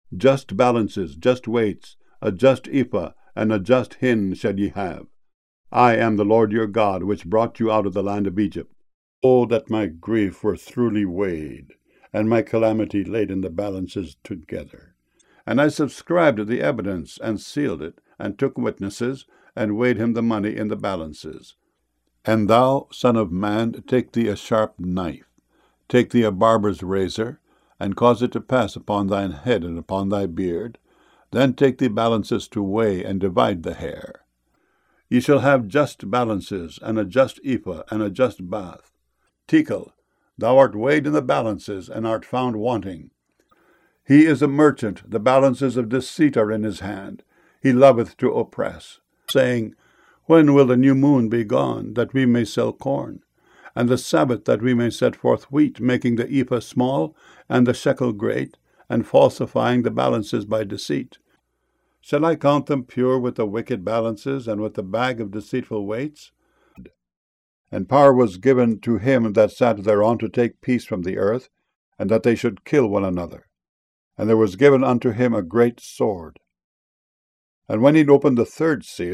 Just balances, just weights, a just ephah, and a just hin shall ye have. I am the Lord your God, which brought you out of the land of Egypt. Oh, that my grief were truly weighed, and my calamity laid in the balances together. And I subscribed the evidence, and sealed it, and took witnesses, and weighed him the money in the balances. And thou, son of man, take thee a sharp knife, take thee a barber's razor, and cause it to pass upon thine head and upon thy beard. Then take thee balances to weigh, and divide the hair. Ye shall have just balances, and a just ephah, and a just bath. Tekel, thou art weighed in the balances, and art found wanting. He is a merchant, the balances of deceit are in his hand. He loveth to oppress, saying, When will the new moon be gone, that we may sell corn? And the Sabbath, that we may set forth wheat, making the ephah small, and the shekel great, and falsifying the balances by deceit. Shall I count them pure with the wicked balances, and with the bag of deceitful weights? And power was given to him that sat thereon to take peace from the earth, and that they should kill one another. And there was given unto him a great sword. And when he opened the third seal,